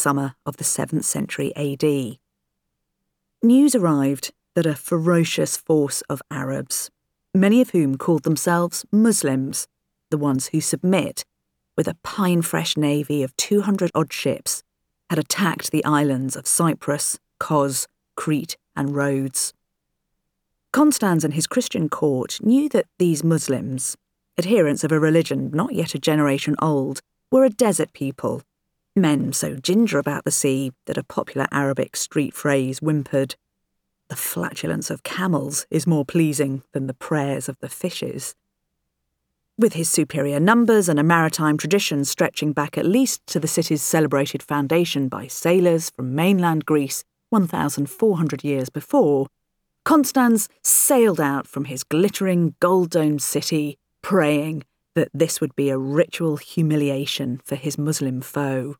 summer of the 7th century AD. News arrived that a ferocious force of Arabs, many of whom called themselves Muslims, the ones who submit, with a pine-fresh navy of 200-odd ships, had attacked the islands of Cyprus, Kos, Crete and Rhodes. Constans and his Christian court knew that these Muslims, adherents of a religion not yet a generation old, were a desert people, men so ginger about the sea that a popular Arabic street phrase whimpered, "The flatulence of camels is more pleasing than the prayers of the fishes." With his superior numbers and a maritime tradition stretching back at least to the city's celebrated foundation by sailors from mainland Greece 1,400 years before, Constans sailed out from his glittering gold-domed city, praying that this would be a ritual humiliation for his Muslim foe.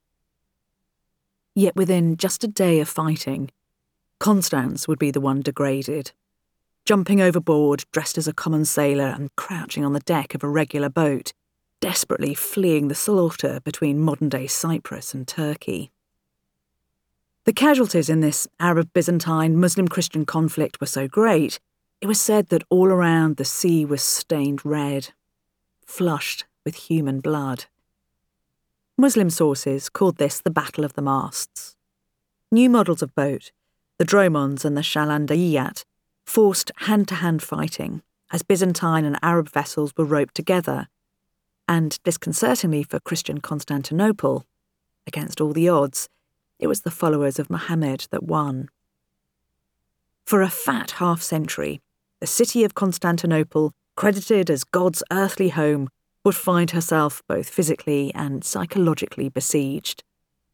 Yet within just a day of fighting, Constans would be the one degraded, jumping overboard dressed as a common sailor and crouching on the deck of a regular boat, desperately fleeing the slaughter between modern-day Cyprus and Turkey. The casualties in this Arab-Byzantine Muslim-Christian conflict were so great, it was said that all around the sea was stained red, flushed with human blood. Muslim sources called this the Battle of the Masts. New models of boat, the dromons and the shalandiyat, forced hand-to-hand fighting as Byzantine and Arab vessels were roped together, and disconcertingly for Christian Constantinople, against all the odds, it was the followers of Muhammad that won. For a fat half-century, the city of Constantinople, credited as God's earthly home, would find herself both physically and psychologically besieged.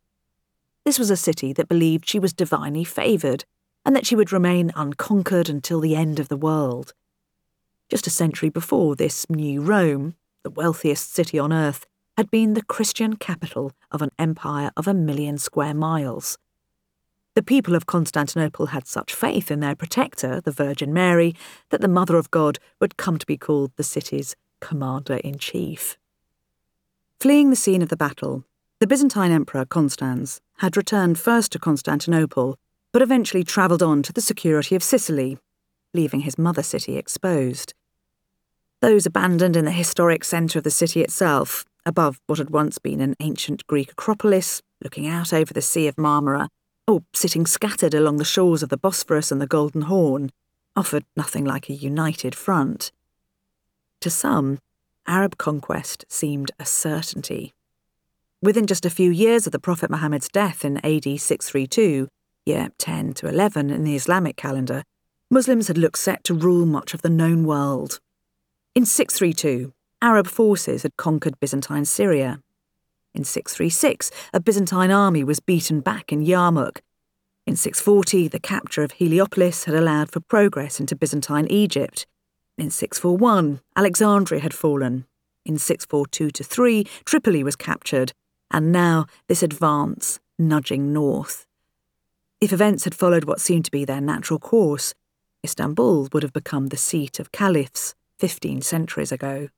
This was a city that believed she was divinely favoured and that she would remain unconquered until the end of the world. Just a century before, this new Rome, the wealthiest city on earth, had been the Christian capital of an empire of 1 million square miles. The people of Constantinople had such faith in their protector, the Virgin Mary, that the Mother of God would come to be called the city's commander-in-chief. Fleeing the scene of the battle, the Byzantine Emperor Constans had returned first to Constantinople, but eventually travelled on to the security of Sicily, leaving his mother city exposed. Those abandoned in the historic centre of the city itself, above what had once been an ancient Greek acropolis, looking out over the Sea of Marmara, or sitting scattered along the shores of the Bosphorus and the Golden Horn, offered nothing like a united front. To some, Arab conquest seemed a certainty. Within just a few years of the Prophet Muhammad's death in AD 632, year 10 to 11 in the Islamic calendar, Muslims had looked set to rule much of the known world. In 632, Arab forces had conquered Byzantine Syria. In 636, a Byzantine army was beaten back in Yarmouk. In 640, the capture of Heliopolis had allowed for progress into Byzantine Egypt. In 641, Alexandria had fallen. In 642-3, Tripoli was captured, and now this advance nudging north. If events had followed what seemed to be their natural course, Istanbul would have become the seat of caliphs 15 centuries ago.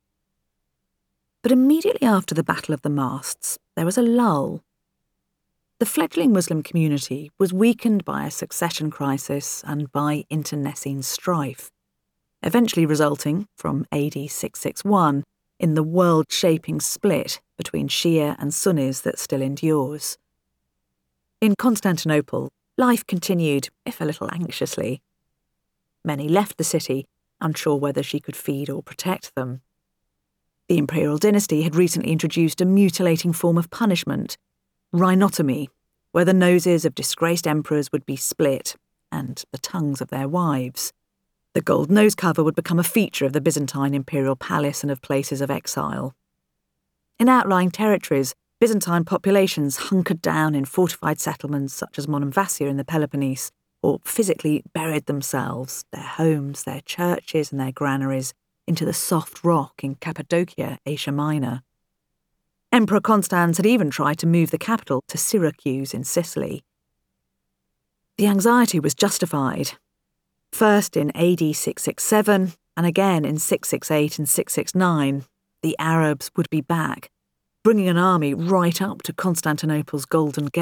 But immediately after the Battle of the Masts, there was a lull. The fledgling Muslim community was weakened by a succession crisis and by internecine strife, eventually resulting, from AD 661, in the world-shaping split between Shia and Sunnis that still endures. In Constantinople, life continued, if a little anxiously. Many left the city, unsure whether she could feed or protect them. The imperial dynasty had recently introduced a mutilating form of punishment, rhinotomy, where the noses of disgraced emperors would be split, and the tongues of their wives. The gold nose cover would become a feature of the Byzantine imperial palace and of places of exile. In outlying territories, Byzantine populations hunkered down in fortified settlements such as Monemvasia in the Peloponnese, or physically buried themselves, their homes, their churches and their granaries, into the soft rock in Cappadocia, Asia Minor. Emperor Constans had even tried to move the capital to Syracuse in Sicily. The anxiety was justified. First in AD 667 and again in 668 and 669, the Arabs would be back, bringing an army right up to Constantinople's Golden Gate.